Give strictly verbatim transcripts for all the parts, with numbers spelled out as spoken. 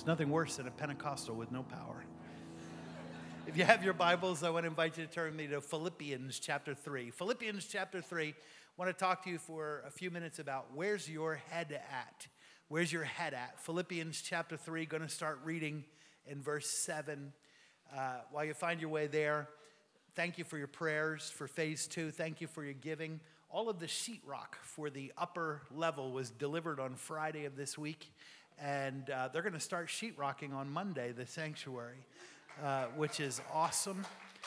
There's nothing worse than a Pentecostal with no power. If you have your Bibles, I want to invite you to turn me to Philippians chapter three. Philippians chapter three, I want to talk to you for a few minutes about where's your head at? Where's your head at? Philippians chapter three, going to start reading in verse seven. Uh, while you find your way there, thank you for your prayers for phase two. Thank you for your giving. All of the sheetrock for the upper level was delivered on Friday of this week. And uh, they're going to start sheetrocking on Monday, the sanctuary, uh, which is awesome.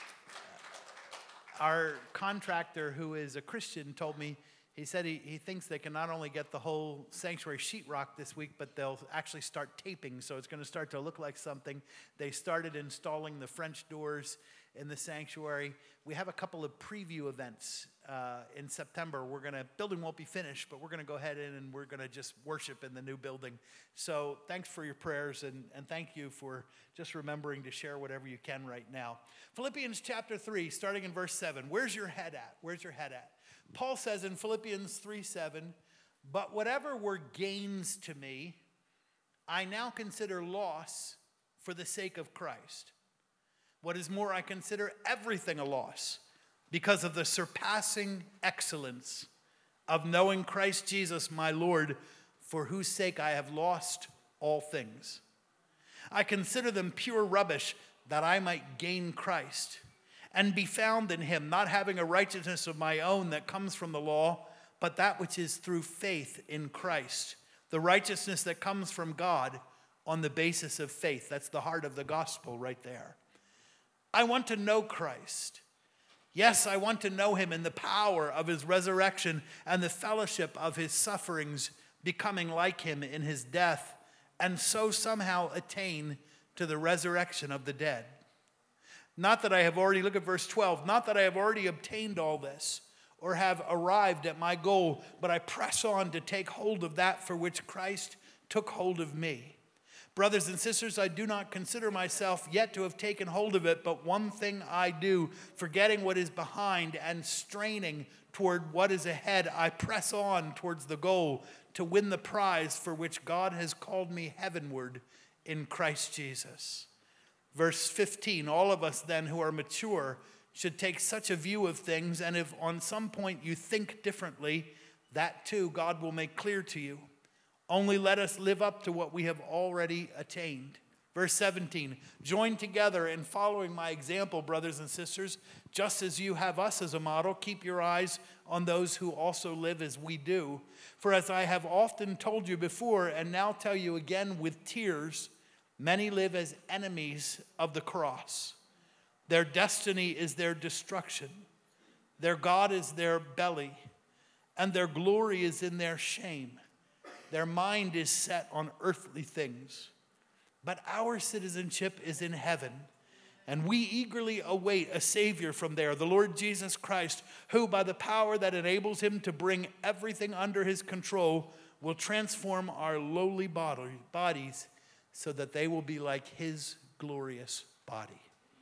Our contractor, who is a Christian, told me, he said he, he thinks they can not only get the whole sanctuary sheetrock this week, but they'll actually start taping, so it's going to start to look like something. They started installing the French doors in the sanctuary. We have a couple of preview events uh, in September. We're going to, building won't be finished, but we're going to go ahead in and we're going to just worship in the new building. So thanks for your prayers, and, and thank you for just remembering to share whatever you can right now. Philippians chapter three, starting in verse seven. Where's your head at? Where's your head at? Paul says in Philippians three seven, but whatever were gains to me, I now consider loss for the sake of Christ. What is more, I consider everything a loss because of the surpassing excellence of knowing Christ Jesus my Lord, for whose sake I have lost all things. I consider them pure rubbish that I might gain Christ and be found in him, not having a righteousness of my own that comes from the law, but that which is through faith in Christ, the righteousness that comes from God on the basis of faith. That's the heart of the gospel right there. I want to know Christ. Yes, I want to know him in the power of his resurrection and the fellowship of his sufferings, becoming like him in his death, and so somehow attain to the resurrection of the dead. Not that I have already, look at verse twelve, not that I have already obtained all this or have arrived at my goal, but I press on to take hold of that for which Christ took hold of me. Brothers and sisters, I do not consider myself yet to have taken hold of it, but one thing I do, forgetting what is behind and straining toward what is ahead, I press on towards the goal to win the prize for which God has called me heavenward in Christ Jesus. Verse fifteen, all of us then who are mature should take such a view of things, and if on some point you think differently, that too God will make clear to you. Only let us live up to what we have already attained. Verse seventeen, join together in following my example, brothers and sisters, just as you have us as a model. Keep your eyes on those who also live as we do. For as I have often told you before, and now tell you again with tears, many live as enemies of the cross. Their destiny is their destruction. Their God is their belly, and their glory is in their shame. Their mind is set on earthly things. But our citizenship is in heaven, and we eagerly await a Savior from there, the Lord Jesus Christ, who by the power that enables him to bring everything under his control will transform our lowly bodies so that they will be like his glorious body.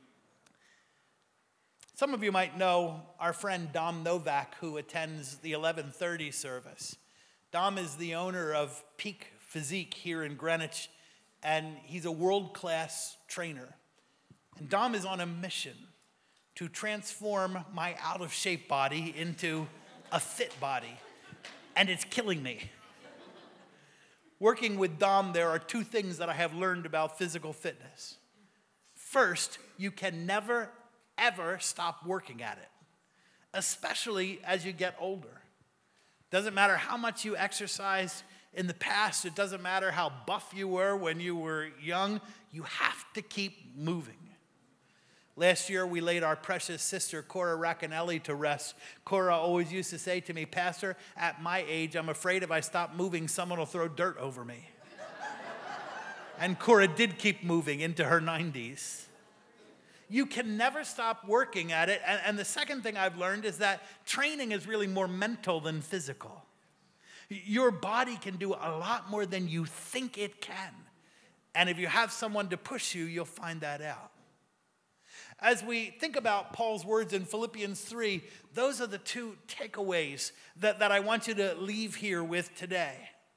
Some of you might know our friend Dom Novak, who attends the eleven thirty service. Dom is the owner of Peak Physique here in Greenwich, and he's a world-class trainer. And Dom is on a mission to transform my out-of-shape body into a fit body, and it's killing me. Working with Dom, there are two things that I have learned about physical fitness. First, you can never, ever stop working at it, especially as you get older. Doesn't matter how much you exercised in the past. It doesn't matter how buff you were when you were young. You have to keep moving. Last year, we laid our precious sister, Cora Racanelli, to rest. Cora always used to say to me, Pastor, at my age, I'm afraid if I stop moving, someone will throw dirt over me. And Cora did keep moving into her nineties. You can never stop working at it. And, and the second thing I've learned is that training is really more mental than physical. Your body can do a lot more than you think it can. And if you have someone to push you, you'll find that out. As we think about Paul's words in Philippians three, those are the two takeaways that, that I want you to leave here with today.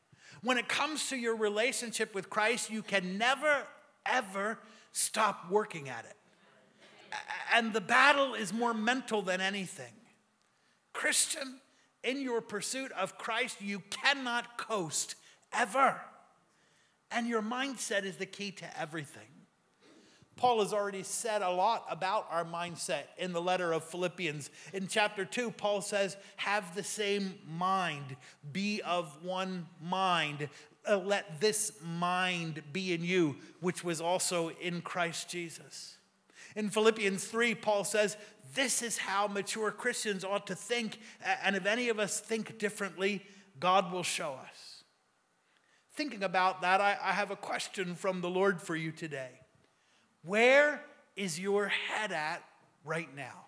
when it comes to your relationship with Christ, you can never, ever stop working at it. And the battle is more mental than anything. Christian, in your pursuit of Christ, you cannot coast ever. And your mindset is the key to everything. Paul has already said a lot about our mindset in the letter of Philippians. In chapter two, Paul says, have the same mind, be of one mind. Uh, let this mind be in you, which was also in Christ Jesus. In Philippians three, Paul says, this is how mature Christians ought to think. And if any of us think differently, God will show us. Thinking about that, I, I have a question from the Lord for you today. Where is your head at right now?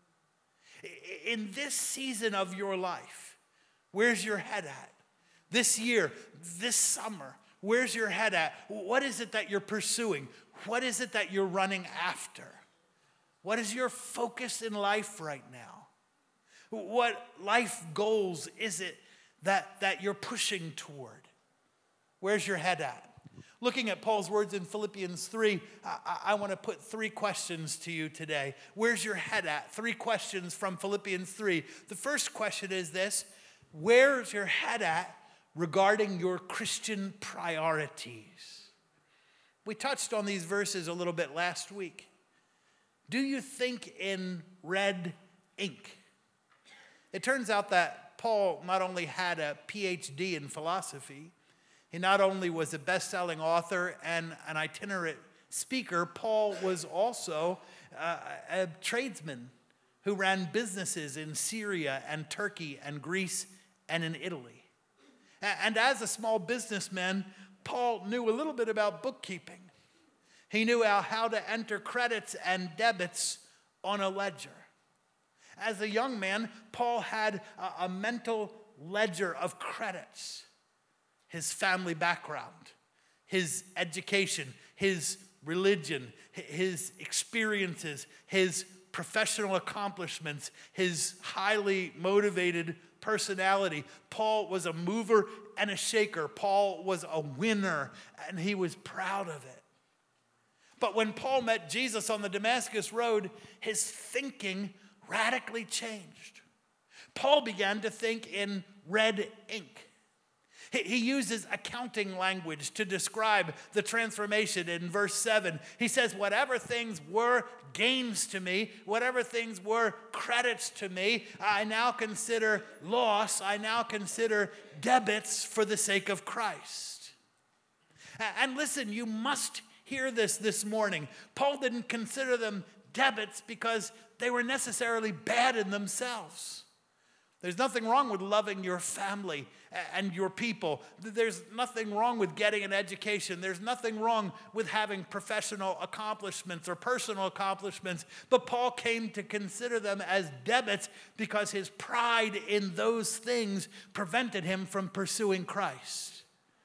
In this season of your life, where's your head at? This year, this summer, where's your head at? What is it that you're pursuing? What is it that you're running after? What is your focus in life right now? What life goals is it that, that you're pushing toward? Where's your head at? Looking at Paul's words in Philippians three, I, I want to put three questions to you today. Where's your head at? Three questions from Philippians three. The first question is this: where's your head at regarding your Christian priorities? We touched on these verses a little bit last week. Do you think in red ink? It turns out that Paul not only had a P H D in philosophy, he not only was a best-selling author and an itinerant speaker, Paul was also uh, a tradesman who ran businesses in Syria and Turkey and Greece and in Italy. And as a small businessman, Paul knew a little bit about bookkeeping. He knew how to enter credits and debits on a ledger. As a young man, Paul had a, a mental ledger of credits. His family background, his education, his religion, his experiences, his professional accomplishments, his highly motivated personality. Paul was a mover and a shaker. Paul was a winner, and he was proud of it. But when Paul met Jesus on the Damascus Road, his thinking radically changed. Paul began to think in red ink. He uses accounting language to describe the transformation in verse seven. He says, whatever things were gains to me, whatever things were credits to me, I now consider loss, I now consider debits for the sake of Christ. And listen, you must hear this this morning. Paul didn't consider them debits because they were necessarily bad in themselves. There's nothing wrong with loving your family and your people. There's nothing wrong with getting an education. There's nothing wrong with having professional accomplishments or personal accomplishments. But Paul came to consider them as debits because his pride in those things prevented him from pursuing Christ.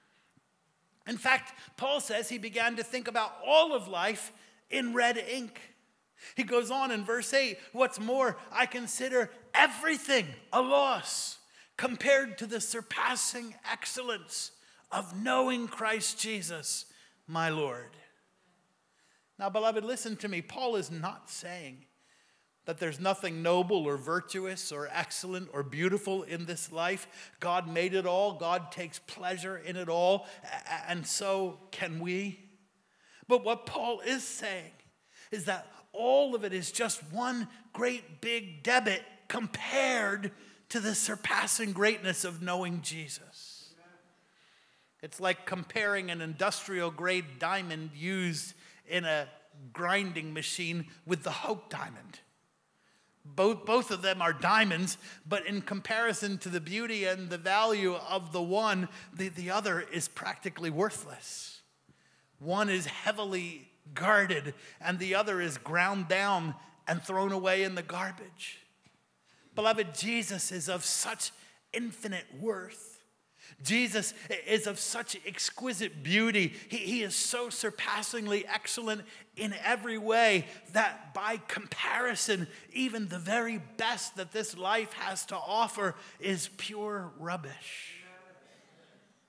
In fact, Paul says he began to think about all of life in red ink. He goes on in verse eight, what's more, I consider everything a loss compared to the surpassing excellence of knowing Christ Jesus, my Lord. Now, beloved, listen to me. Paul is not saying that there's nothing noble or virtuous or excellent or beautiful in this life. God made it all. God takes pleasure in it all, and so can we. But what Paul is saying is that all of it is just one great big debit compared to the surpassing greatness of knowing Jesus. It's like comparing an industrial grade diamond used in a grinding machine with the Hope diamond. Both, both of them are diamonds, but in comparison to the beauty and the value of the one, the, the other is practically worthless. One is heavily guarded, and the other is ground down and thrown away in the garbage. Beloved, Jesus is of such infinite worth. Jesus is of such exquisite beauty. He, he is so surpassingly excellent in every way that by comparison, even the very best that this life has to offer is pure rubbish.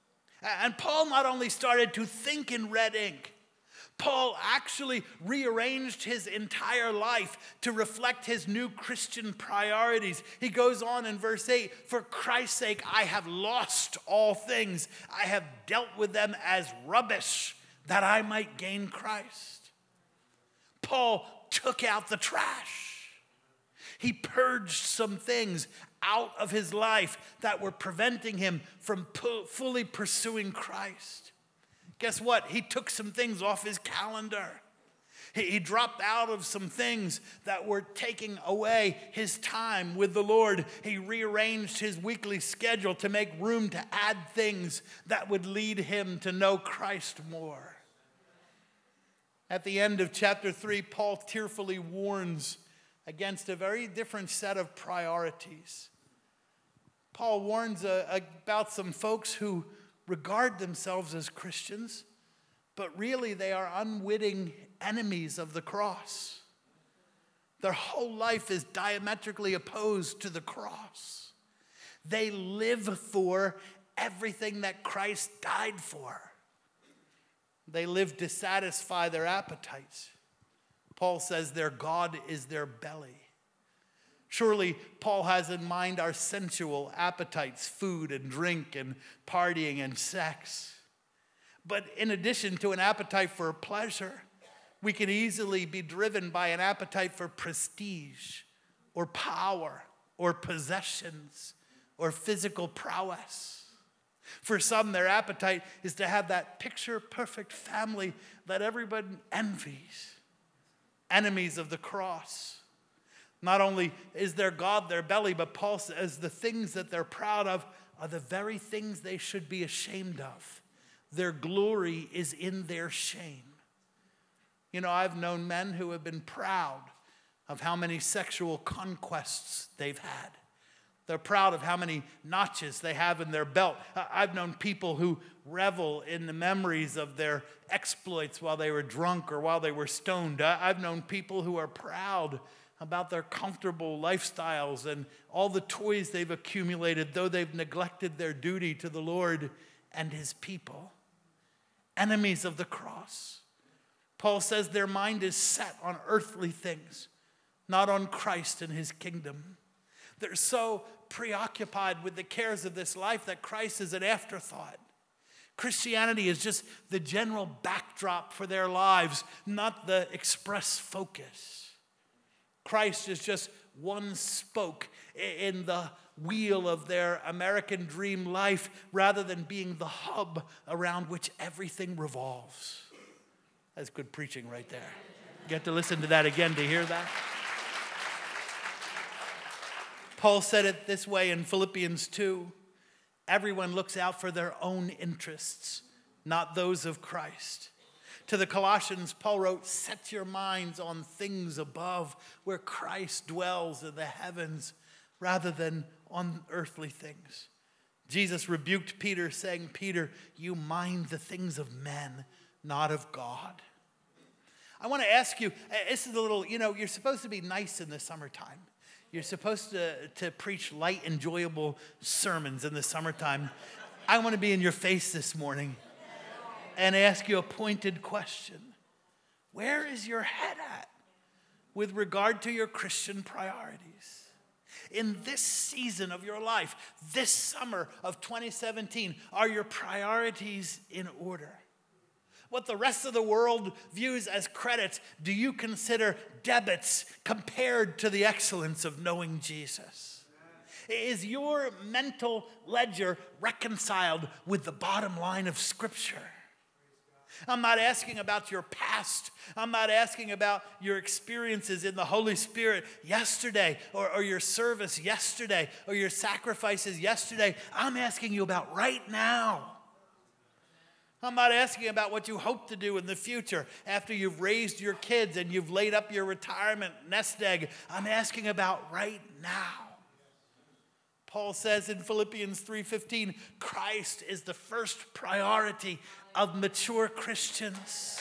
And Paul not only started to think in red ink, Paul actually rearranged his entire life to reflect his new Christian priorities. He goes on in verse eight, "For Christ's sake, I have lost all things. I have dealt with them as rubbish, that I might gain Christ." Paul took out the trash. He purged some things out of his life that were preventing him from pu- fully pursuing Christ. Guess what? He took some things off his calendar. He, he dropped out of some things that were taking away his time with the Lord. He rearranged his weekly schedule to make room to add things that would lead him to know Christ more. At the end of chapter three, Paul tearfully warns against a very different set of priorities. Paul warns uh, about some folks who regard themselves as Christians, but really they are unwitting enemies of the cross. Their whole life is diametrically opposed to the cross. They live for everything that Christ died for. They live to satisfy their appetites. Paul says their God is their belly. Surely Paul has in mind our sensual appetites, food and drink and partying and sex. But in addition to an appetite for pleasure, we can easily be driven by an appetite for prestige or power or possessions or physical prowess. For some, their appetite is to have that picture-perfect family that everyone envies. Enemies of the cross. Not only is their God their belly, but Paul says the things that they're proud of are the very things they should be ashamed of. Their glory is in their shame. You know, I've known men who have been proud of how many sexual conquests they've had. They're proud of how many notches they have in their belt. I've known people who revel in the memories of their exploits while they were drunk or while they were stoned. I've known people who are proud about their comfortable lifestyles and all the toys they've accumulated, though they've neglected their duty to the Lord and his people. Enemies of the cross. Paul says their mind is set on earthly things, not on Christ and his kingdom. They're so preoccupied with the cares of this life that Christ is an afterthought. Christianity is just the general backdrop for their lives, not the express focus. Christ is just one spoke in the wheel of their American dream life rather than being the hub around which everything revolves. That's good preaching right there. You get to listen to that again to hear that. Paul said it this way in Philippians two. Everyone looks out for their own interests, not those of Christ. To the Colossians, Paul wrote, "Set your minds on things above, where Christ dwells in the heavens, rather than on earthly things." Jesus rebuked Peter, saying, "Peter, you mind the things of men, not of God." I want to ask you, this is a little, you know, you're supposed to be nice in the summertime. You're supposed to, to preach light, enjoyable sermons in the summertime. I want to be in your face this morning and ask you a pointed question. Where is your head at with regard to your Christian priorities? In this season of your life, this summer of twenty seventeen, are your priorities in order? What the rest of the world views as credits, do you consider debits compared to the excellence of knowing Jesus? Is your mental ledger reconciled with the bottom line of Scripture? I'm not asking about your past. I'm not asking about your experiences in the Holy Spirit yesterday or, or your service yesterday or your sacrifices yesterday. I'm asking you about right now. I'm not asking about what you hope to do in the future after you've raised your kids and you've laid up your retirement nest egg. I'm asking about right now. Paul says in Philippians three fifteen, Christ is the first priority of mature Christians.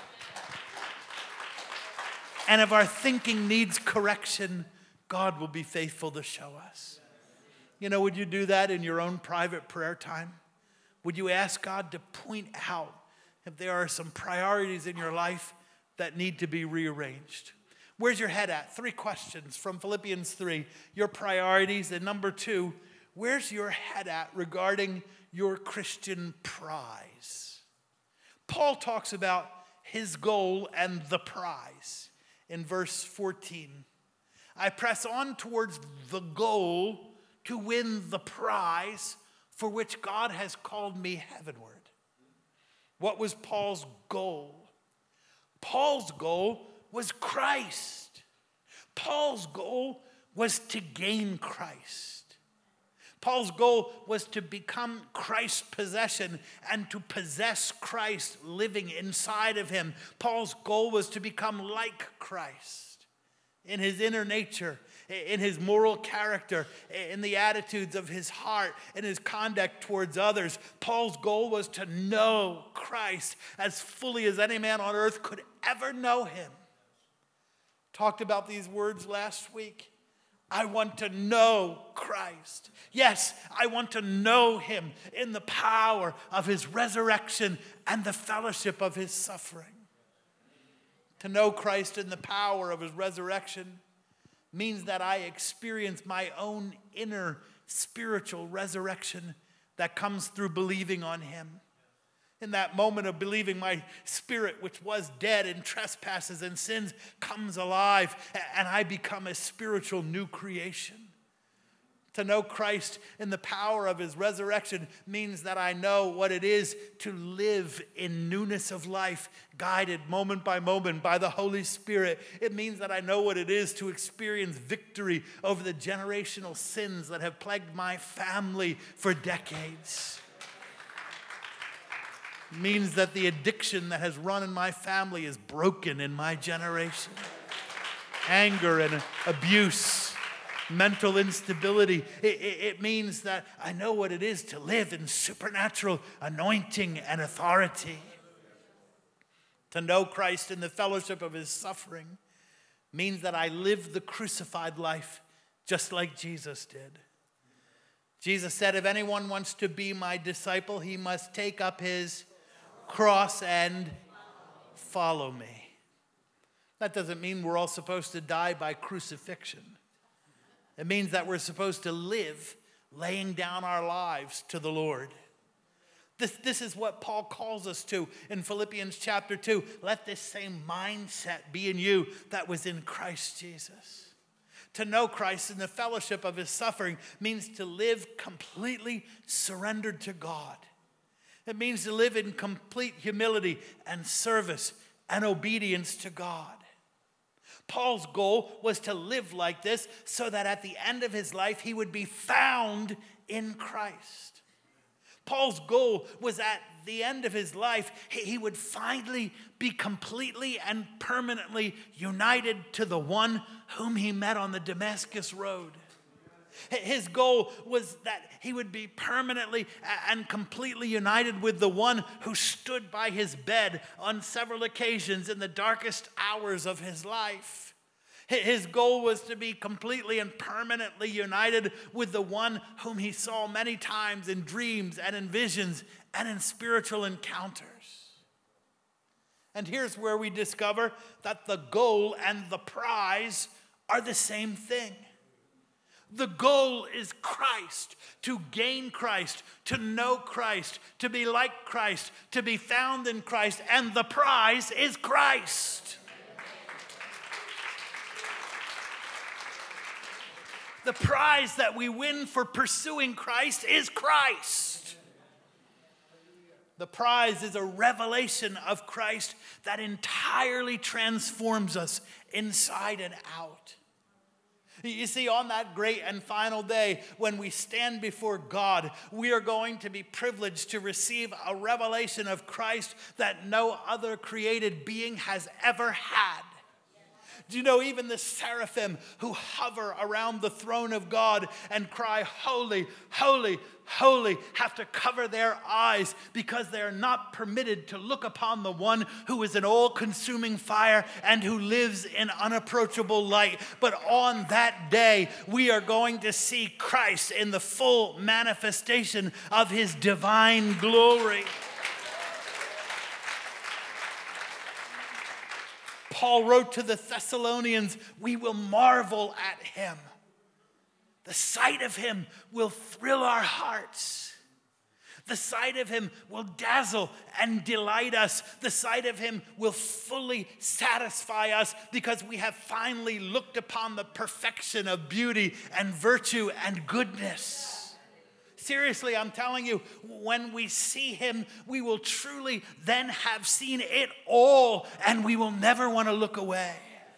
And if our thinking needs correction, God will be faithful to show us. You know, would you do that in your own private prayer time? Would you ask God to point out if there are some priorities in your life that need to be rearranged? Where's your head at? Three questions from Philippians three. Your priorities. And number two, where's your head at regarding your Christian prize? Paul talks about his goal and the prize in verse fourteen. I press on towards the goal to win the prize for which God has called me heavenward. What was Paul's goal? Paul's goal was Christ. Paul's goal was to gain Christ. Paul's goal was to become Christ's possession and to possess Christ living inside of him. Paul's goal was to become like Christ in his inner nature, in his moral character, in the attitudes of his heart, in his conduct towards others. Paul's goal was to know Christ as fully as any man on earth could ever know him. Talked about these words last week. I want to know Christ. Yes, I want to know him in the power of his resurrection and the fellowship of his suffering. To know Christ in the power of his resurrection means that I experience my own inner spiritual resurrection that comes through believing on him. In that moment of believing, my spirit, which was dead in trespasses and sins, comes alive, and I become a spiritual new creation. To know Christ in the power of his resurrection means that I know what it is to live in newness of life, guided moment by moment by the Holy Spirit. It means that I know what it is to experience victory over the generational sins that have plagued my family for decades. It means that the addiction that has run in my family is broken in my generation. Anger and abuse, mental instability. It, it, it means that I know what it is to live in supernatural anointing and authority. To know Christ in the fellowship of his suffering means that I live the crucified life just like Jesus did. Jesus said, if anyone wants to be my disciple, he must take up his cross and follow me. That doesn't mean we're all supposed to die by crucifixion. It means that we're supposed to live laying down our lives to the Lord. This, this is what Paul calls us to in Philippians chapter two. Let this same mindset be in you that was in Christ Jesus. To know Christ in the fellowship of his suffering means to live completely surrendered to God. It means to live in complete humility and service and obedience to God. Paul's goal was to live like this so that at the end of his life he would be found in Christ. Paul's goal was at the end of his life he would finally be completely and permanently united to the one whom he met on the Damascus road. His goal was that he would be permanently and completely united with the one who stood by his bed on several occasions in the darkest hours of his life. His goal was to be completely and permanently united with the one whom he saw many times in dreams and in visions and in spiritual encounters. And here's where we discover that the goal and the prize are the same thing. The goal is Christ, to gain Christ, to know Christ, to be like Christ, to be found in Christ, and the prize is Christ. The prize that we win for pursuing Christ is Christ. The prize is a revelation of Christ that entirely transforms us inside and out. You see, on that great and final day, when we stand before God, we are going to be privileged to receive a revelation of Christ that no other created being has ever had. Do you know even the seraphim who hover around the throne of God and cry, holy, holy, holy, have to cover their eyes because they are not permitted to look upon the one who is an all-consuming fire and who lives in unapproachable light. But on that day, we are going to see Christ in the full manifestation of his divine glory. Paul wrote to the Thessalonians, we will marvel at him. The sight of him will thrill our hearts. The sight of him will dazzle and delight us. The sight of him will fully satisfy us because we have finally looked upon the perfection of beauty and virtue and goodness. Seriously, I'm telling you, when we see him, we will truly then have seen it all, and we will never want to look away.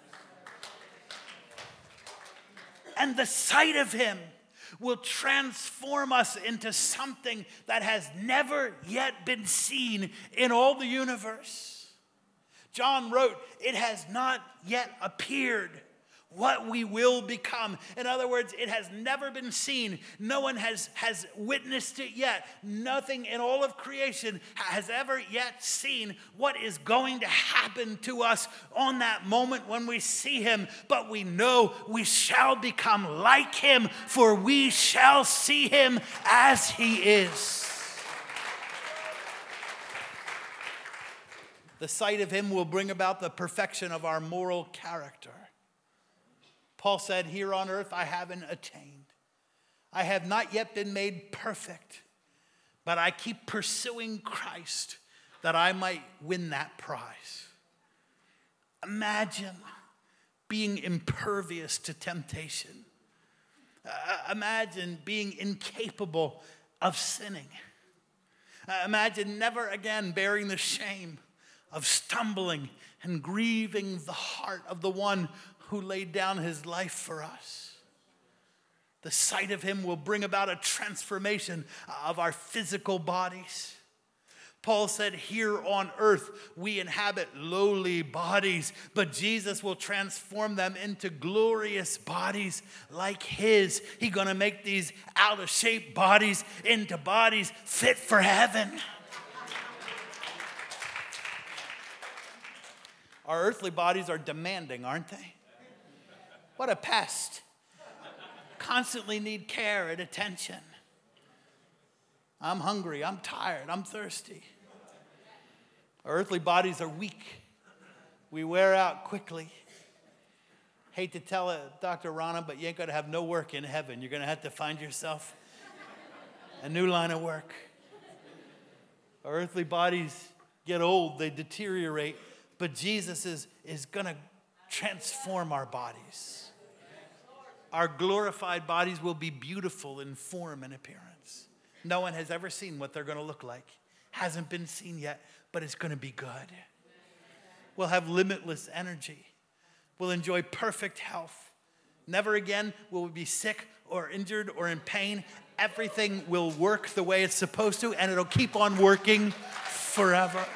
And the sight of him will transform us into something that has never yet been seen in all the universe. John wrote, it has not yet appeared what we will become. In other words, it has never been seen. No one has, has witnessed it yet. Nothing in all of creation has ever yet seen what is going to happen to us on that moment when we see him. But we know we shall become like him, for we shall see him as he is. The sight of him will bring about the perfection of our moral character. Paul said, here on earth I haven't attained. I have not yet been made perfect, but I keep pursuing Christ that I might win that prize. Imagine being impervious to temptation. Uh, imagine being incapable of sinning. Uh, imagine never again bearing the shame of stumbling and grieving the heart of the one who laid down his life for us. The sight of him will bring about a transformation of our physical bodies. Paul said, here on earth we inhabit lowly bodies, but Jesus will transform them into glorious bodies like his. He's going to make these out-of-shape bodies into bodies fit for heaven. Our earthly bodies are demanding, aren't they? What a pest. Constantly need care and attention. I'm hungry, I'm tired, I'm thirsty. Our earthly bodies are weak. We wear out quickly. Hate to tell it, Doctor Rana, but you ain't going to have no work in heaven. You're going to have to find yourself a new line of work. Our earthly bodies get old, they deteriorate, but Jesus is, is going to transform our bodies. Our glorified bodies will be beautiful in form and appearance. No one has ever seen what they're going to look like. Hasn't been seen yet, but it's going to be good. We'll have limitless energy. We'll enjoy perfect health. Never again will we be sick or injured or in pain. Everything will work the way it's supposed to, and it'll keep on working forever.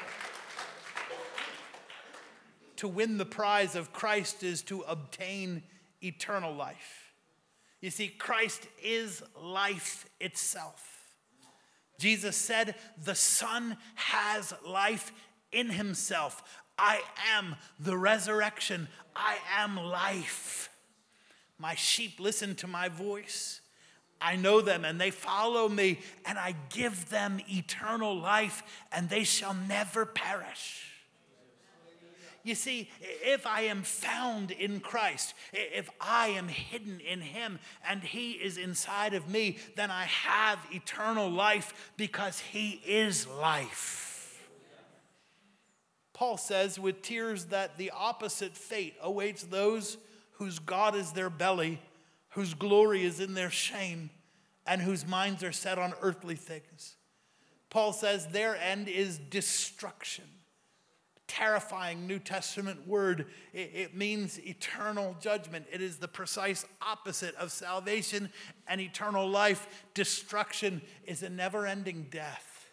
To win the prize of Christ is to obtain eternal life. You see, Christ is life itself. Jesus said, the Son has life in himself. I am the resurrection. I am life. My sheep listen to my voice. I know them and they follow me, and I give them eternal life, and they shall never perish. You see, if I am found in Christ, if I am hidden in him and he is inside of me, then I have eternal life because he is life. Paul says with tears that the opposite fate awaits those whose God is their belly, whose glory is in their shame, and whose minds are set on earthly things. Paul says their end is destruction. Terrifying New Testament word. It, it means eternal judgment. It is the precise opposite of salvation and eternal life. Destruction is a never-ending death.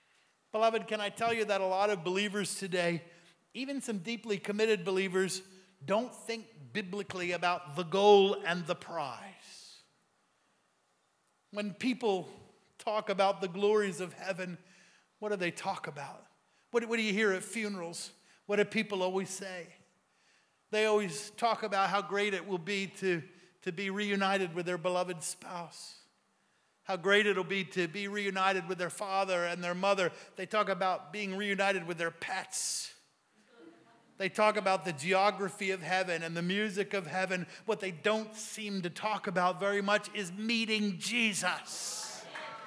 Beloved, can I tell you that a lot of believers today, even some deeply committed believers, don't think biblically about the goal and the prize. When people talk about the glories of heaven, what do they talk about? What, what do you hear at funerals? What do people always say? They always talk about how great it will be to, to be reunited with their beloved spouse. How great it'll be to be reunited with their father and their mother. They talk about being reunited with their pets. They talk about the geography of heaven and the music of heaven. What they don't seem to talk about very much is meeting Jesus.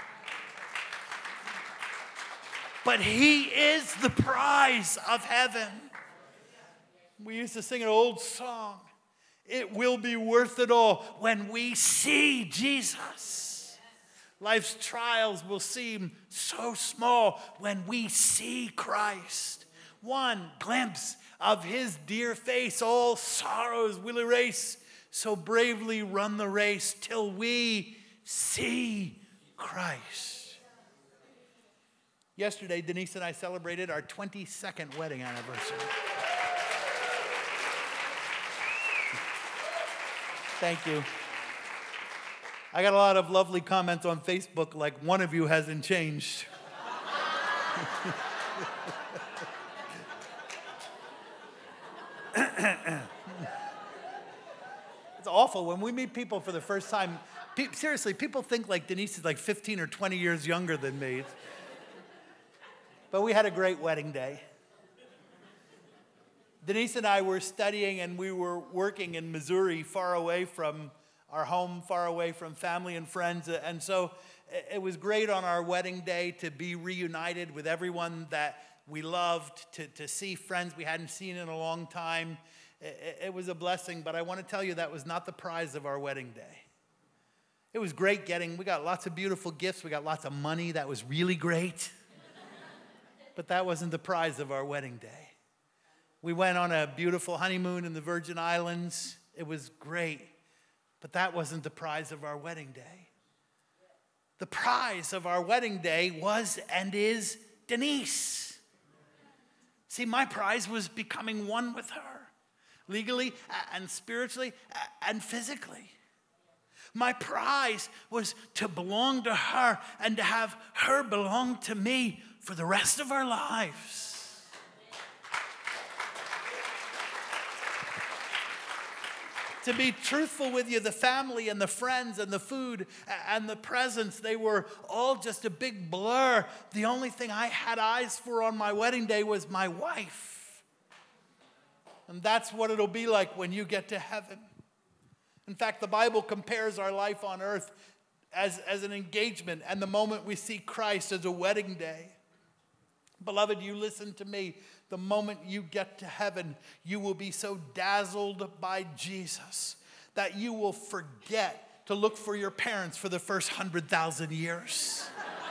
But he is the prize of heaven. We used to sing an old song. It will be worth it all when we see Jesus. Life's trials will seem so small when we see Christ. One glimpse of his dear face, all sorrows will erase. So bravely run the race till we see Christ. Yesterday, Denise and I celebrated our twenty-second wedding anniversary. Thank you. I got a lot of lovely comments on Facebook, like one of you hasn't changed. It's awful when we meet people for the first time. Pe- seriously, people think like Denise is like fifteen or twenty years younger than me. But we had a great wedding day. Denise and I were studying and we were working in Missouri, far away from our home, far away from family and friends. And so it was great on our wedding day to be reunited with everyone that we loved, to, to see friends we hadn't seen in a long time. It, it was a blessing, but I want to tell you that was not the prize of our wedding day. It was great getting, we got lots of beautiful gifts, we got lots of money, that was really great. But that wasn't the prize of our wedding day. We went on a beautiful honeymoon in the Virgin Islands. It was great, but that wasn't the prize of our wedding day. The prize of our wedding day was and is Denise. See, my prize was becoming one with her, legally and spiritually and physically. My prize was to belong to her and to have her belong to me for the rest of our lives. To be truthful with you, the family and the friends and the food and the presents, they were all just a big blur. The only thing I had eyes for on my wedding day was my wife. And that's what it'll be like when you get to heaven. In fact, the Bible compares our life on earth as, as an engagement and the moment we see Christ as a wedding day. Beloved, you listen to me. The moment you get to heaven, you will be so dazzled by Jesus that you will forget to look for your parents for the first hundred thousand years.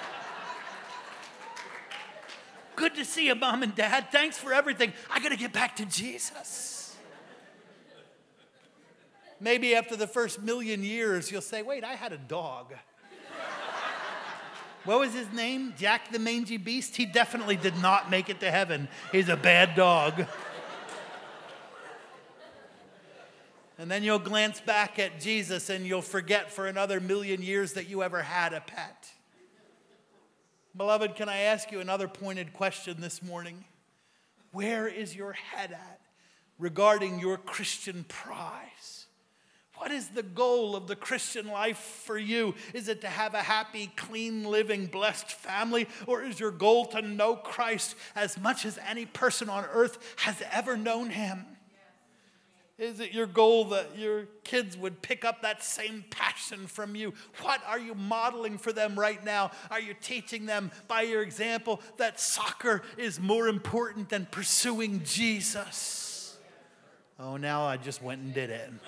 Good to see you, Mom and Dad. Thanks for everything. I got to get back to Jesus. Maybe after the first million years, you'll say, wait, I had a dog. What was his name? Jack the Mangy Beast? He definitely did not make it to heaven. He's a bad dog. And then you'll glance back at Jesus and you'll forget for another million years that you ever had a pet. Beloved, can I ask you another pointed question this morning? Where is your head at regarding your Christian prize? What is the goal of the Christian life for you? Is it to have a happy, clean living, blessed family? Or is your goal to know Christ as much as any person on earth has ever known him? Is it your goal that your kids would pick up that same passion from you? What are you modeling for them right now? Are you teaching them by your example that soccer is more important than pursuing Jesus? Oh, now I just went and did it.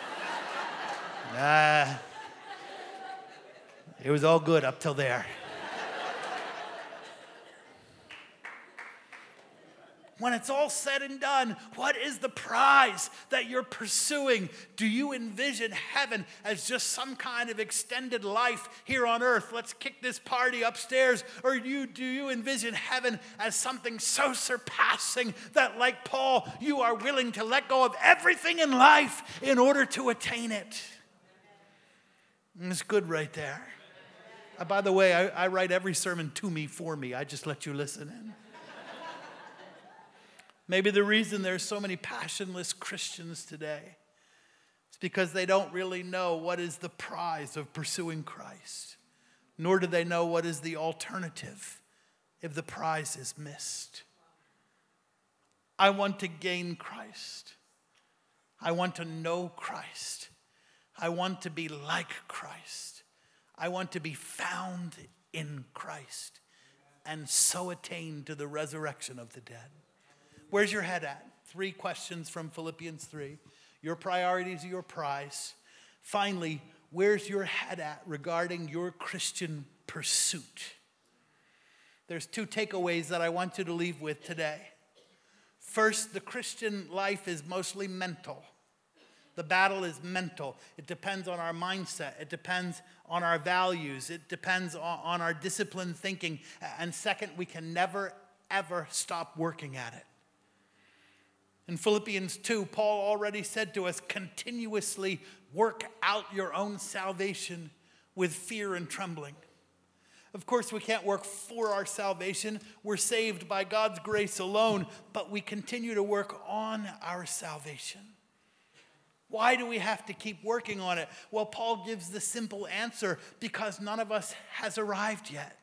Ah, it was all good up till there. when it's all said and done, what is the prize that you're pursuing? Do you envision heaven as just some kind of extended life here on earth? Let's kick this party upstairs. Or do you, do you envision heaven as something so surpassing that, like Paul, you are willing to let go of everything in life in order to attain it? And it's good right there. Uh, by the way, I, I write every sermon to me, for me. I just let you listen in. Maybe the reason there's so many passionless Christians today is because they don't really know what is the prize of pursuing Christ, nor do they know what is the alternative if the prize is missed. I want to gain Christ. I want to know Christ. I want to be like Christ. I want to be found in Christ and so attain to the resurrection of the dead. Where's your head at? Three questions from Philippians three. Your priorities are your prize. Finally, where's your head at regarding your Christian pursuit? There's two takeaways that I want you to leave with today. First, the Christian life is mostly mental. The battle is mental. It depends on our mindset. It depends on our values. It depends on, on our disciplined thinking. And second, we can never, ever stop working at it. In Philippians two, Paul already said to us, continuously work out your own salvation with fear and trembling. Of course, we can't work for our salvation. We're saved by God's grace alone, but we continue to work on our salvation. Why do we have to keep working on it? Well, Paul gives the simple answer, because none of us has arrived yet.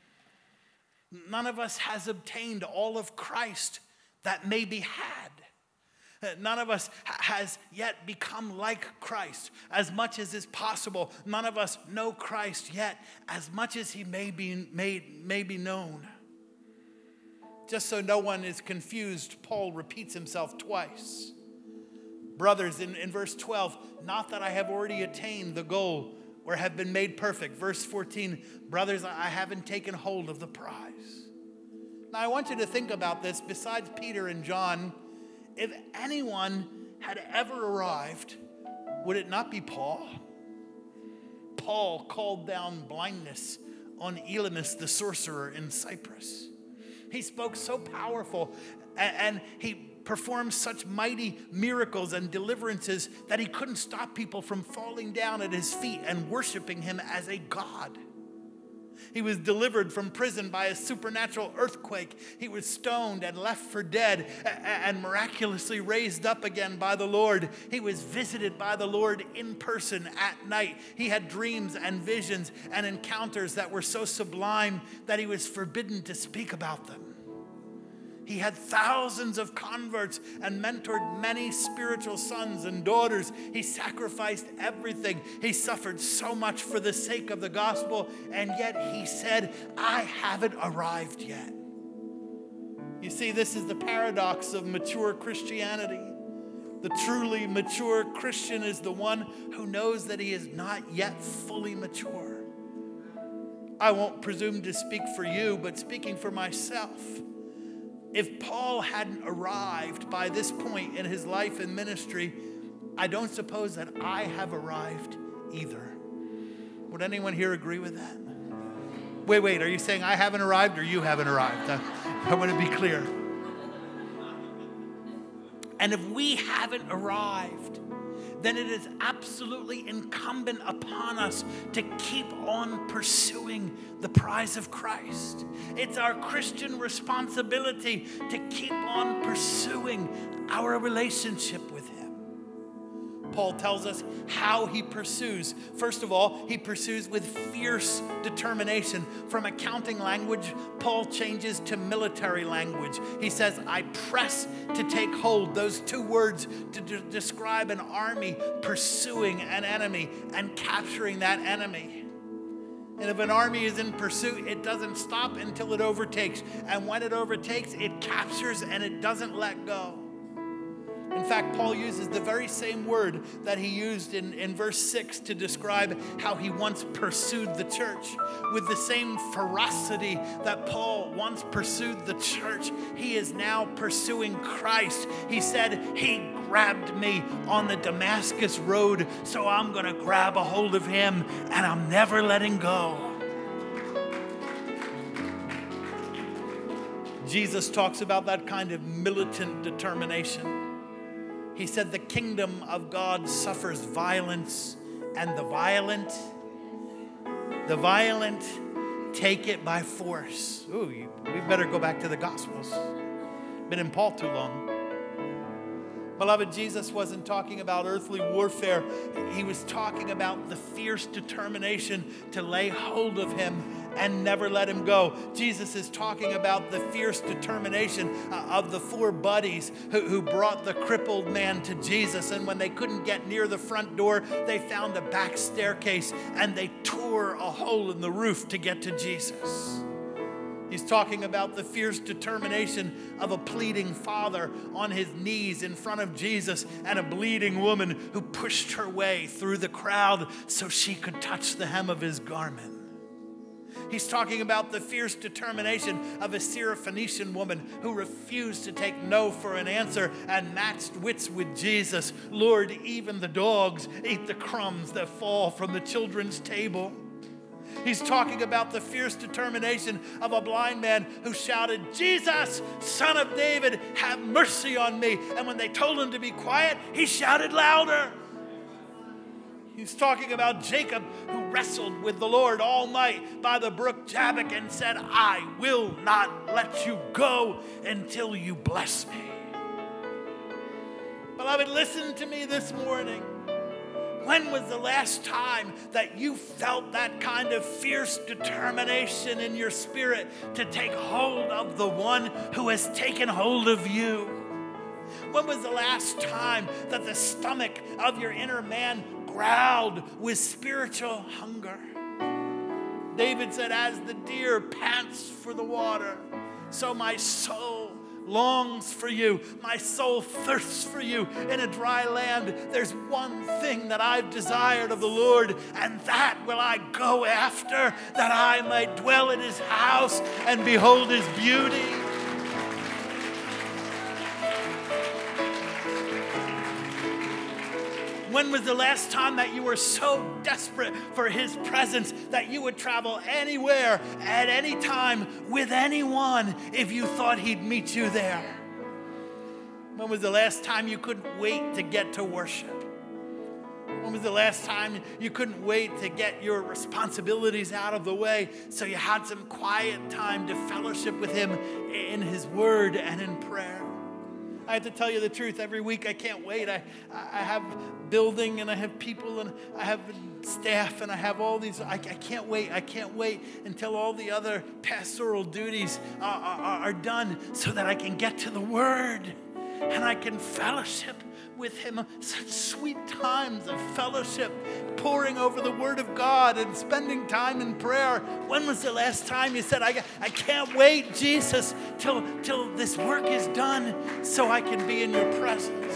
None of us has obtained all of Christ that may be had. None of us has yet become like Christ as much as is possible. None of us know Christ yet as much as he may be made, may be known. Just so no one is confused, Paul repeats himself twice. Brothers, in, in verse twelve, not that I have already attained the goal or have been made perfect. Verse fourteen, brothers, I haven't taken hold of the prize. Now I want you to think about this. Besides Peter and John, if anyone had ever arrived, would it not be Paul? Paul called down blindness on Elymas the sorcerer in Cyprus. He spoke so powerful, and, and he performed such mighty miracles and deliverances that he couldn't stop people from falling down at his feet and worshiping him as a god. He was delivered from prison by a supernatural earthquake. He was stoned and left for dead and miraculously raised up again by the Lord. He was visited by the Lord in person at night. He had dreams and visions and encounters that were so sublime that he was forbidden to speak about them. He had thousands of converts and mentored many spiritual sons and daughters. He sacrificed everything. He suffered so much for the sake of the gospel, and yet he said, I haven't arrived yet. You see, this is the paradox of mature Christianity. The truly mature Christian is the one who knows that he is not yet fully mature. I won't presume to speak for you, but speaking for myself, if Paul hadn't arrived by this point in his life and ministry, I don't suppose that I have arrived either. Would anyone here agree with that? Wait, wait, are you saying I haven't arrived or you haven't arrived? I, I want to be clear. And if we haven't arrived, then it is absolutely incumbent upon us to keep on pursuing the prize of Christ. It's our Christian responsibility to keep on pursuing our relationship with him. Paul tells us how he pursues. First of all, he pursues with fierce determination. From accounting language, Paul changes to military language. He says, I press to take hold. Those two words to de- describe an army pursuing an enemy and capturing that enemy. And if an army is in pursuit, it doesn't stop until it overtakes. And when it overtakes, it captures and it doesn't let go. In fact, Paul uses the very same word that he used in, in verse six to describe how he once pursued the church. With the same ferocity that Paul once pursued the church, he is now pursuing Christ. He said, he grabbed me on the Damascus road, so I'm going to grab a hold of him and I'm never letting go. Jesus talks about that kind of militant determination. He said the kingdom of God suffers violence, and the violent, the violent take it by force. Ooh, you, we better go back to the Gospels. Been in Paul too long. Beloved, Jesus wasn't talking about earthly warfare. He was talking about the fierce determination to lay hold of him and never let him go. Jesus is talking about the fierce determination of the four buddies who, who brought the crippled man to Jesus. And when they couldn't get near the front door, they found a back staircase and they tore a hole in the roof to get to Jesus. He's talking about the fierce determination of a pleading father on his knees in front of Jesus and a bleeding woman who pushed her way through the crowd so she could touch the hem of his garment. He's talking about the fierce determination of a Syrophoenician woman who refused to take no for an answer and matched wits with Jesus. Lord, even the dogs eat the crumbs that fall from the children's table. He's talking about the fierce determination of a blind man who shouted, Jesus, Son of David, have mercy on me. And when they told him to be quiet, he shouted louder. He's talking about Jacob who wrestled with the Lord all night by the brook Jabbok and said, I will not let you go until you bless me. Beloved, listen to me this morning. When was the last time that you felt that kind of fierce determination in your spirit to take hold of the one who has taken hold of you? When was the last time that the stomach of your inner man growled with spiritual hunger? David said, as the deer pants for the water, so my soul longs for you. My soul thirsts for you in a dry land. There's one thing that I've desired of the Lord, and that will I go after, that I might dwell in his house and behold his beauty. When was the last time that you were so desperate for his presence that you would travel anywhere, at any time, with anyone if you thought he'd meet you there? When was the last time you couldn't wait to get to worship? When was the last time you couldn't wait to get your responsibilities out of the way so you had some quiet time to fellowship with him in his word and in prayer? I have to tell you the truth. Every week I can't wait. I, I have building and I have people and I have staff and I have all these. I, I can't wait. I can't wait until all the other pastoral duties are, are, are done so that I can get to the Word and I can fellowship with him. Such sweet times of fellowship, poring over the Word of God and spending time in prayer. When was the last time you said, I, I can't wait, Jesus, till, till this work is done so I can be in your presence?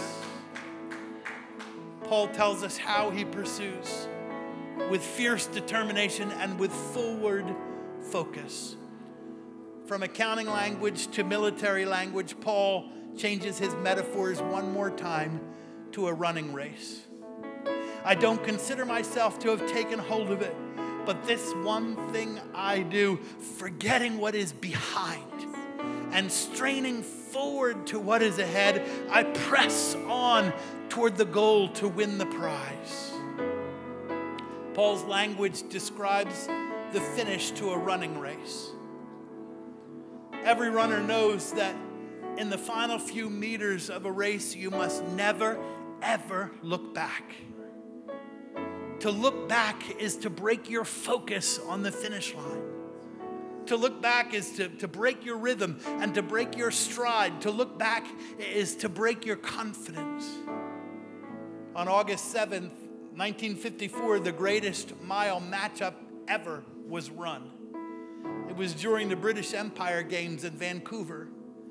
Paul tells us how he pursues with fierce determination and with forward focus. From accounting language to military language, Paul changes his metaphors one more time to a running race. I don't consider myself to have taken hold of it, but this one thing I do, forgetting what is behind and straining forward to what is ahead, I press on toward the goal to win the prize. Paul's language describes the finish to a running race. Every runner knows that in the final few meters of a race, you must never, ever look back. To look back is to break your focus on the finish line. To look back is to, to break your rhythm and to break your stride. To look back is to break your confidence. On August seventh, nineteen fifty-four, the greatest mile matchup ever was run. It was during the British Empire Games in Vancouver.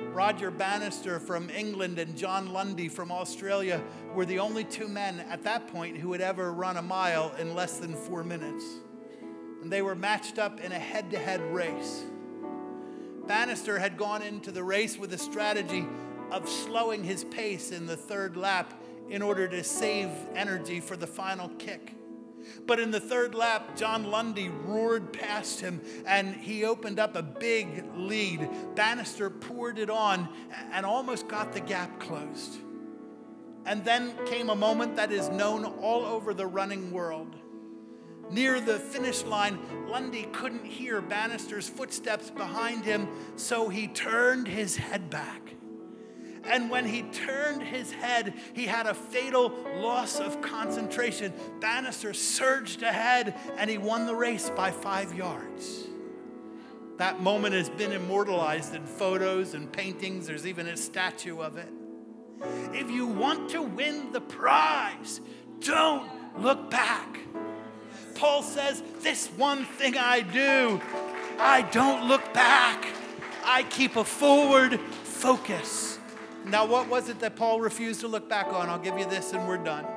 Roger Bannister from England and John Lundy from Australia were the only two men at that point who had ever run a mile in less than four minutes. And they were matched up in a head-to-head race. Bannister had gone into the race with a strategy of slowing his pace in the third lap in order to save energy for the final kick. But in the third lap, John Lundy roared past him, and he opened up a big lead. Bannister poured it on and almost got the gap closed. And then came a moment that is known all over the running world. Near the finish line, Lundy couldn't hear Bannister's footsteps behind him, so he turned his head back. And when he turned his head, he had a fatal loss of concentration. Bannister surged ahead, and he won the race by five yards. That moment has been immortalized in photos and paintings. There's even a statue of it. If you want to win the prize, don't look back. Paul says, this one thing I do, I don't look back. I keep a forward focus. Now, what was it that Paul refused to look back on? I'll give you this and we're done.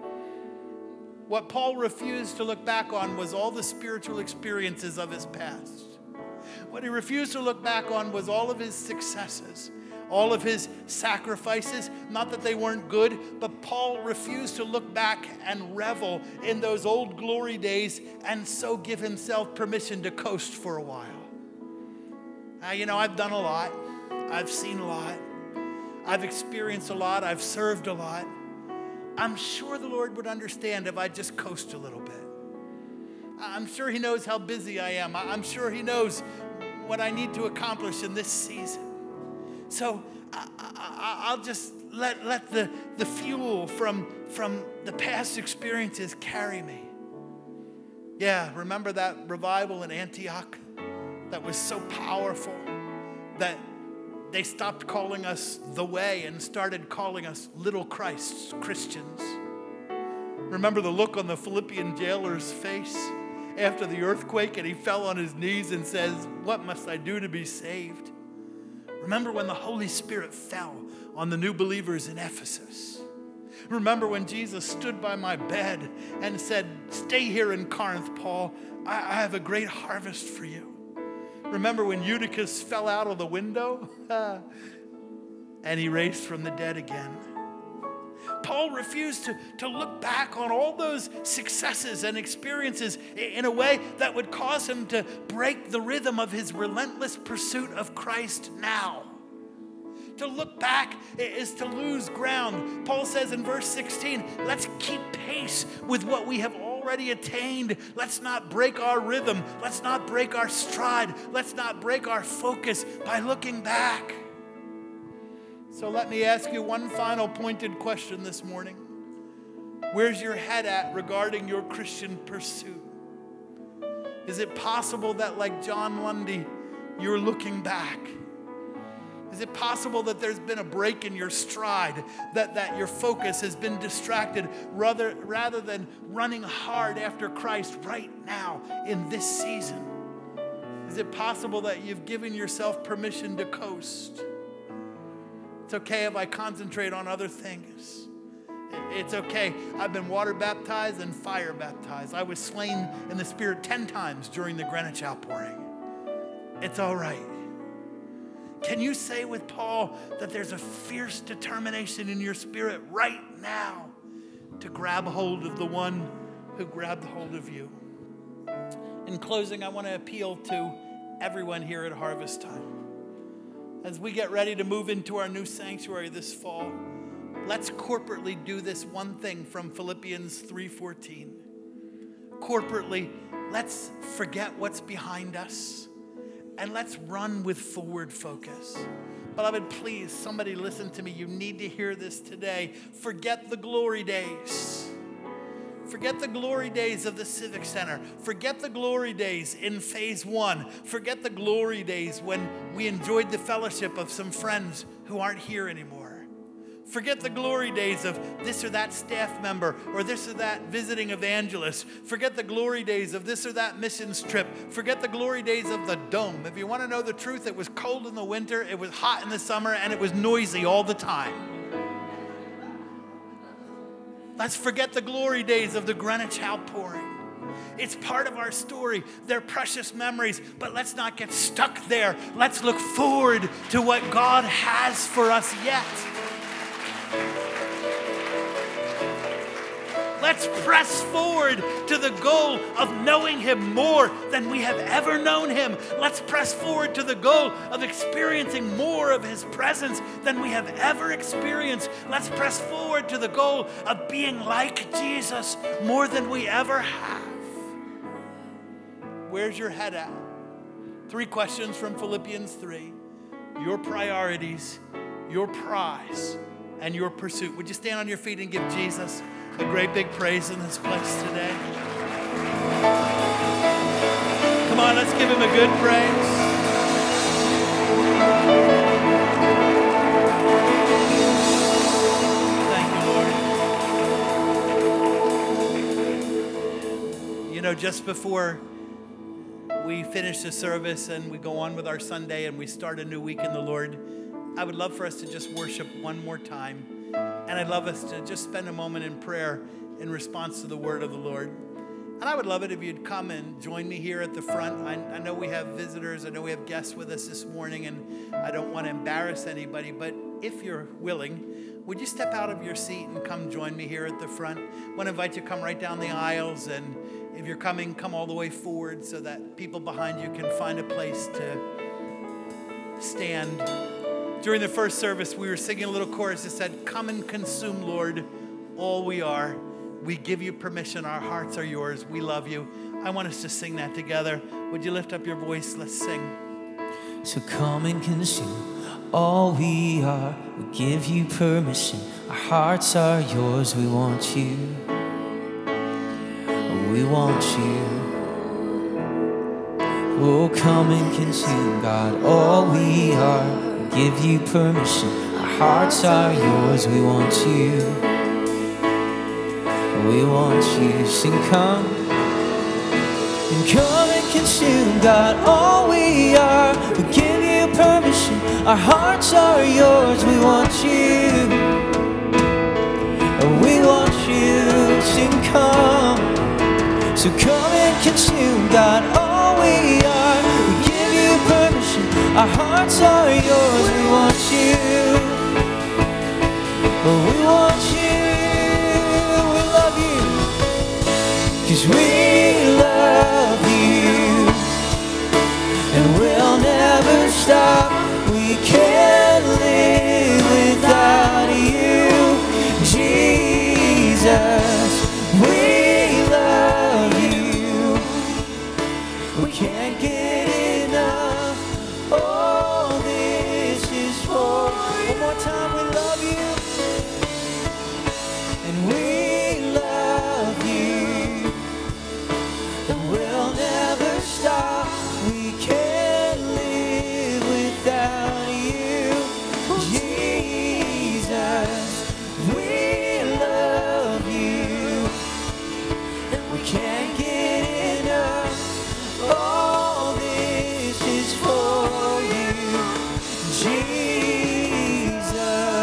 What Paul refused to look back on was all the spiritual experiences of his past. What he refused to look back on was all of his successes, all of his sacrifices. Not that they weren't good, but Paul refused to look back and revel in those old glory days and so give himself permission to coast for a while. Uh, you know, I've done a lot. I've seen a lot. I've experienced a lot. I've served a lot. I'm sure the Lord would understand if I just coast a little bit. I'm sure he knows how busy I am. I'm sure he knows what I need to accomplish in this season. So I, I, I'll just let, let the, the fuel from, from the past experiences carry me. Yeah, remember that revival in Antioch that was so powerful that they stopped calling us the way and started calling us little Christs, Christians. Remember the look on the Philippian jailer's face after the earthquake, and he fell on his knees and says, what must I do to be saved? Remember when the Holy Spirit fell on the new believers in Ephesus? Remember when Jesus stood by my bed and said, stay here in Corinth, Paul. I, I have a great harvest for you. Remember when Eutychus fell out of the window and he raised from the dead again? Paul refused to, to look back on all those successes and experiences in a way that would cause him to break the rhythm of his relentless pursuit of Christ now. To look back is to lose ground. Paul says in verse sixteen, let's keep pace with what we have already attained. Let's not break our rhythm. Let's not break our stride. Let's not break our focus by looking back. So let me ask you one final pointed question this morning. Where's your head at regarding your Christian pursuit? Is it possible that, like John Lundy, you're looking back? Is it possible that there's been a break in your stride, that, that your focus has been distracted rather, rather than running hard after Christ right now in this season? Is it possible that you've given yourself permission to coast? It's okay if I concentrate on other things. It's okay. I've been water baptized and fire baptized. I was slain in the Spirit ten times during the Greenwich outpouring. It's all right. Can you say with Paul that there's a fierce determination in your spirit right now to grab hold of the one who grabbed hold of you? In closing, I want to appeal to everyone here at Harvest Time. As we get ready to move into our new sanctuary this fall, let's corporately do this one thing from Philippians three fourteen. Corporately, let's forget what's behind us. And let's run with forward focus. Beloved, please, somebody listen to me. You need to hear this today. Forget the glory days. Forget the glory days of the Civic Center. Forget the glory days in phase one. Forget the glory days when we enjoyed the fellowship of some friends who aren't here anymore. Forget the glory days of this or that staff member or this or that visiting evangelist. Forget the glory days of this or that missions trip. Forget the glory days of the dome. If you want to know the truth, it was cold in the winter, it was hot in the summer, and it was noisy all the time. Let's forget the glory days of the Greenwich outpouring. It's part of our story. They're precious memories, but let's not get stuck there. Let's look forward to what God has for us yet. Let's press forward to the goal of knowing Him more than we have ever known Him. Let's press forward to the goal of experiencing more of His presence than we have ever experienced. Let's press forward to the goal of being like Jesus more than we ever have. Where's your head at? Three questions from Philippians three. Your priorities, your prize, and your pursuit. Would you stand on your feet and give Jesus a great big praise in this place today? Come on, let's give Him a good praise. Thank you, Lord. You know, just before we finish the service and we go on with our Sunday and we start a new week in the Lord, I would love for us to just worship one more time. And I'd love us to just spend a moment in prayer in response to the word of the Lord. And I would love it if you'd come and join me here at the front. I, I know we have visitors. I know we have guests with us this morning, and I don't want to embarrass anybody. But if you're willing, would you step out of your seat and come join me here at the front? I want to invite you to come right down the aisles. And if you're coming, come all the way forward so that people behind you can find a place to stand. During the first service, we were singing a little chorus that said, "Come and consume, Lord, all we are. We give you permission. Our hearts are yours. We love you." I want us to sing that together. Would you lift up your voice? Let's sing. So come and consume all we are. We give you permission. Our hearts are yours. We want you. We want you. Oh, come and consume, God, all we are. Give you permission. Our hearts are yours. We want you. We want you. Sing, come and come and consume, God, all we are. We give you permission. Our hearts are yours. We want you. We want you. Sing, come. So come and consume, God, all we are. We give you permission. Our hearts are yours. We want you. We want you. We love you. 'Cause we love you. And we'll never stop. We can't live without you. Jesus, we love you. We can't get enough. All this is for. One more time, we love you. And we love you. And we'll never stop. We can't live without you. Jesus, we love you. And we can't get enough. All this is for you, Jesus.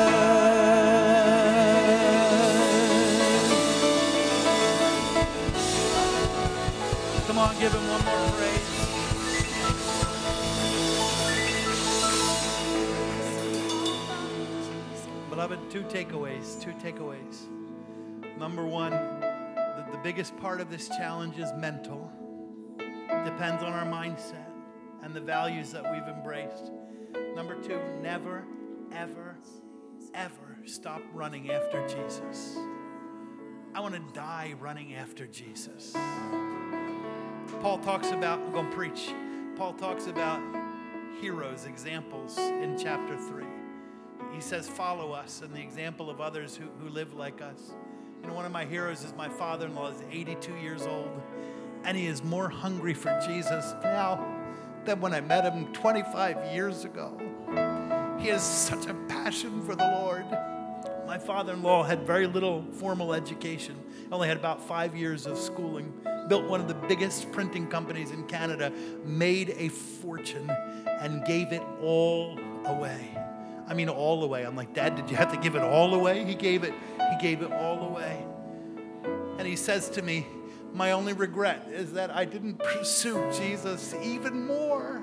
Come on, give Him one more praise. Beloved, two takeaways, two takeaways. Number one, the, the biggest part of this challenge is mental. Depends on our mindset and the values that we've embraced. Number two, never, ever, ever stop running after Jesus. I want to die running after Jesus. Paul talks about, I'm going to preach. Paul talks about heroes, examples in chapter three. He says, follow us and the example of others who, who live like us. You know, one of my heroes is my father-in-law. He's eighty-two years old, and he is more hungry for Jesus now than when I met him twenty-five years ago. He has such a passion for the Lord. My father-in-law had very little formal education, only had about five years of schooling, built one of the biggest printing companies in Canada, made a fortune, and gave it all away. I mean, all away. I'm like, Dad, did you have to give it all away? He gave it, he gave it all away. And he says to me, my only regret is that I didn't pursue Jesus even more.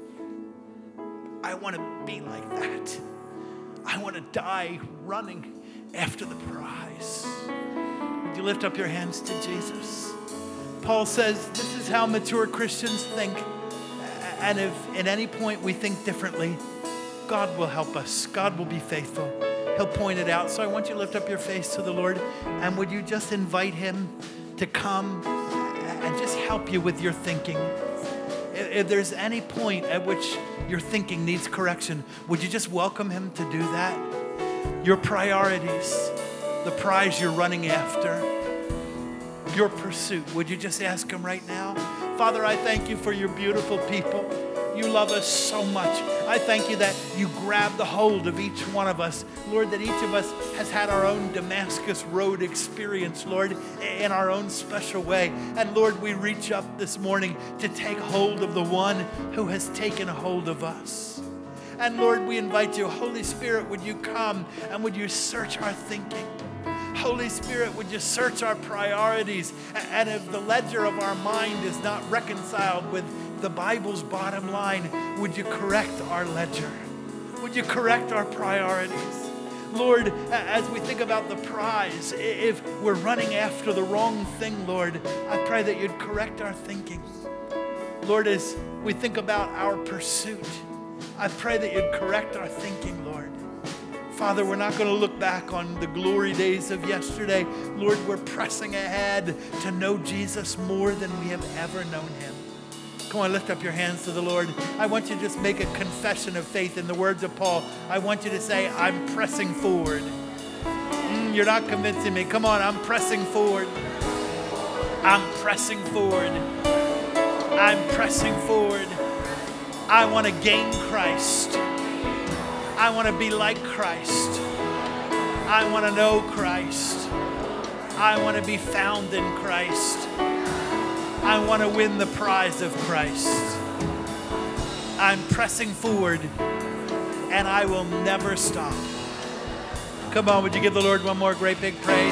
I want to be like that. I want to die running after the prize. Would you lift up your hands to Jesus? Paul says this is how mature Christians think. And if at any point we think differently, God will help us. God will be faithful. He'll point it out. So I want you to lift up your face to the Lord. And would you just invite him to come and just help you with your thinking? If there's any point at which your thinking needs correction, would you just welcome him to do that? Your priorities, the prize you're running after, your pursuit, would you just ask him right now? Father, I thank you for your beautiful people. You love us so much. I thank you that you grab the hold of each one of us. Lord, that each of us has had our own Damascus Road experience, Lord, in our own special way. And Lord, we reach up this morning to take hold of the one who has taken hold of us. And Lord, we invite you, Holy Spirit, would you come and would you search our thinking? Holy Spirit, would you search our priorities? And if the ledger of our mind is not reconciled with the Bible's bottom line, would you correct our ledger? Would you correct our priorities? Lord, as we think about the prize, if we're running after the wrong thing, Lord, I pray that you'd correct our thinking. Lord, as we think about our pursuit, I pray that you'd correct our thinking, Lord. Father, we're not going to look back on the glory days of yesterday. Lord, we're pressing ahead to know Jesus more than we have ever known him. Come on, lift up your hands to the Lord. I want you to just make a confession of faith in the words of Paul. I want you to say, I'm pressing forward. Mm, you're not convincing me. Come on, I'm pressing forward. I'm pressing forward. I'm pressing forward. I want to gain Christ. I want to be like Christ. I want to know Christ. I want to be found in Christ. I want to win the prize of Christ. I'm pressing forward, and I will never stop. Come on, would you give the Lord one more great big praise?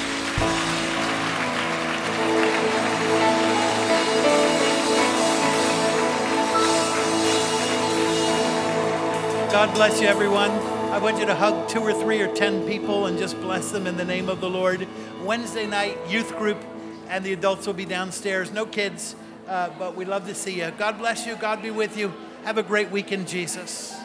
God bless you, everyone. I want you to hug two or three or ten people and just bless them in the name of the Lord. Wednesday night, youth group, and the adults will be downstairs. No kids, uh, but we'd love to see you. God bless you. God be with you. Have a great week in Jesus.